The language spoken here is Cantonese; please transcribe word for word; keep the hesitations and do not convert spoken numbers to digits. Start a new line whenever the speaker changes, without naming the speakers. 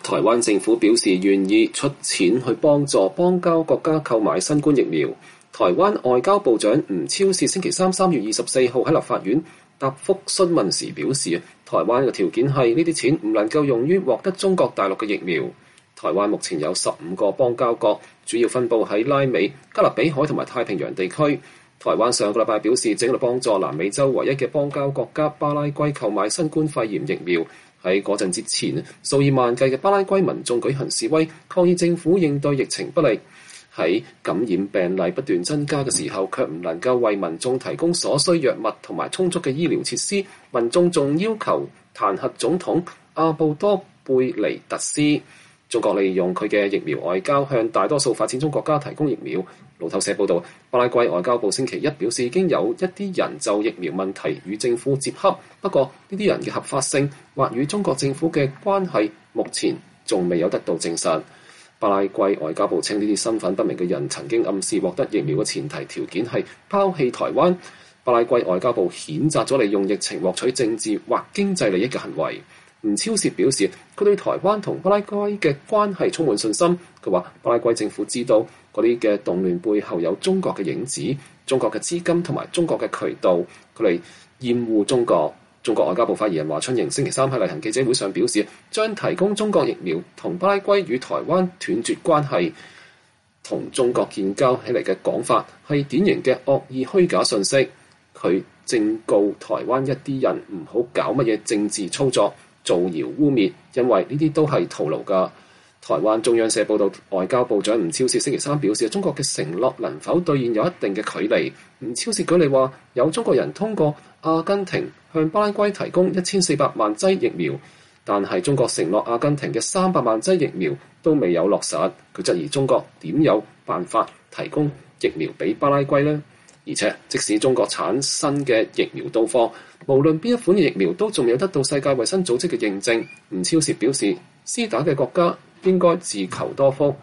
台灣政府表示願意出錢去幫助邦交國家購買新冠疫苗。台灣外交部長吳釗燮星期三三月二十四號喺立法院答覆詢問時表示，台灣嘅條件係呢啲錢唔能夠用於獲得中國大陸嘅疫苗。台灣目前有十五個邦交國，主要分佈喺拉美、加勒比海同埋太平洋地區。台灣上個禮拜表示正喺度幫助南美洲唯一嘅邦交國家巴拉圭購買新冠肺炎疫苗。喺嗰陣之前，數以萬計嘅巴拉圭民眾舉行示威，抗議政府應對疫情不力。喺感染病例不斷增加嘅時候，卻唔能夠為民眾提供所需藥物同埋充足嘅醫療設施。民眾仲要求彈劾總統阿布多貝尼特斯。中國利用佢嘅疫苗外交向大多數發展中國家提供疫苗。路透社報道，巴拉圭外交部星期一表示，已經有一啲人就疫苗問題與政府接洽，不過呢啲人嘅合法性或與中國政府嘅關係目前仲未有得到證實。巴拉圭外交部稱，呢啲身份不明嘅人曾經暗示獲得疫苗嘅前提條件係拋棄台灣。巴拉圭外交部譴責咗利用疫情獲取政治或經濟利益嘅行為。吳釗燮表示，佢對台灣同巴拉圭嘅關係充滿信心。佢話巴拉圭政府知道嗰啲嘅動亂背後有中國嘅影子、中國嘅資金同埋中國嘅渠道，佢哋厭惡中國。中國外交部發言人華春瑩星期三喺例行記者會上表示，將提供中國疫苗同巴拉圭與台灣斷絕關係，同中國建交起嚟嘅講法係典型嘅惡意虛假信息。佢正告台灣一啲人唔好搞乜嘢政治操作、造謠污蔑，因為呢啲都係徒勞㗎。台灣中央社報道，外交部長吳釗燮星期三表示，中國嘅承諾能否兌現有一定嘅距離。吳釗燮舉例話，有中國人通過阿根廷向巴拉圭提供一千四百萬劑疫苗，但係中國承諾阿根廷嘅三百萬劑疫苗都未有落實。佢質疑中國點有辦法提供疫苗俾巴拉圭呢？而且即使中國產生嘅疫苗到貨，無論邊一款嘅疫苗都仲未有得到世界衛生組織嘅認證。吳釗燮表示，施打嘅國家應該自求多福。